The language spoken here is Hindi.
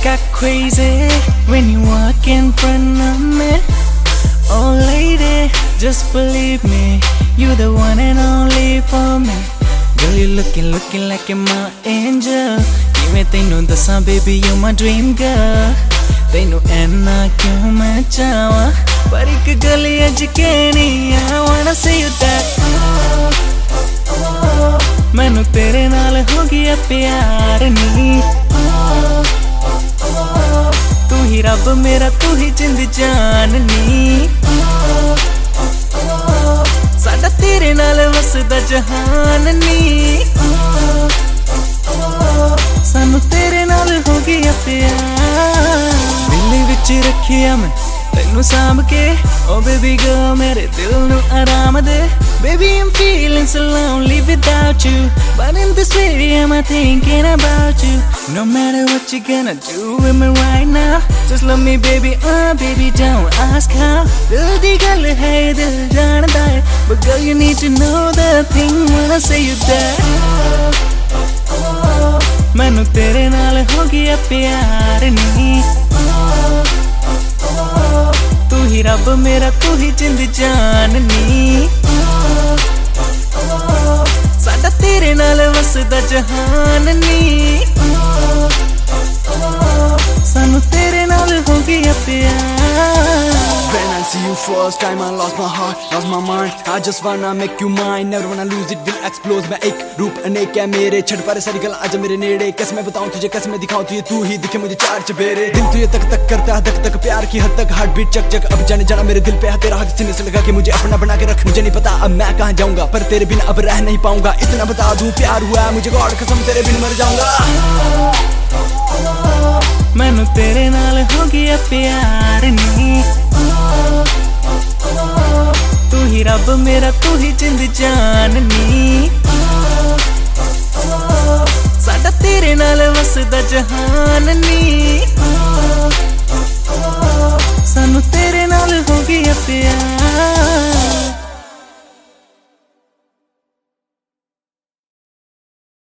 got crazy when you walk in front of me. Oh lady, just believe me, you're the one and only for me. Girl, you're looking like my angel. Give tenu dasa baby, you're my dream girl. Tenu enna kyun main chawa, par ek gali aj ke nahi, I wanna say you that mainu tere naal ho gaya pyar nahi. तू ही रब मेरा, तू ही जिंद जान नी. साडा तेरे नाल वसदा जहान नी. सानू तेरे नाल हो गया प्यार. दिल विच रखिया मैं तेनू सांभ के. ओ बेबी गर्ल मेरे दिल नू आराम दे. Baby I'm feeling so lonely without you, but in this way am I thinking about you. No matter what you're gonna do with me right now, just love me baby, baby don't ask how. Dil di gal hai dil jaanda hai, but girl you need to know the thing when I say you that mainu tere naal ho gaya pyar nahi. तू ही रब मेरा, तू ही जिंद जान नी. साडा तेरे नाल वसदा जहान नी. सानू तेरे नाल हो गया प्यार. When I see you first time I lost my heart, lost my mind. I just wanna make you mine, never wanna lose it, will explode. मैं एक रूप अनेक है मेरे, छड़ पर सारी गल आजा मेरे नेड़े. कैसे मैं बताऊं तुझे, कैसे मैं दिखाऊं तुझे, तू ही दिखे मुझे चार चबेरे. दिल तुझे तक तक करता है धक धक, प्यार की हद तक हार्ट बीट चक चक. अब जाने जाना मेरे दिल पे है तेरा हक, सीने से लगा के मुझे अपना बना के रख. मुझे नहीं पता अब मैं कहाँ जाऊंगा, पर तेरे बिन अब रह नहीं पाऊंगा. इतना बता दूं प्यार हुआ है मुझे गॉड कसम, तेरे बिन मर जाऊंगा. मैनू तेरे नाल हो गया प्यार नी. तू ही रब मेरा, तू ही जिंद जान नी. साडा तेरे नाल वसदा जहान नी.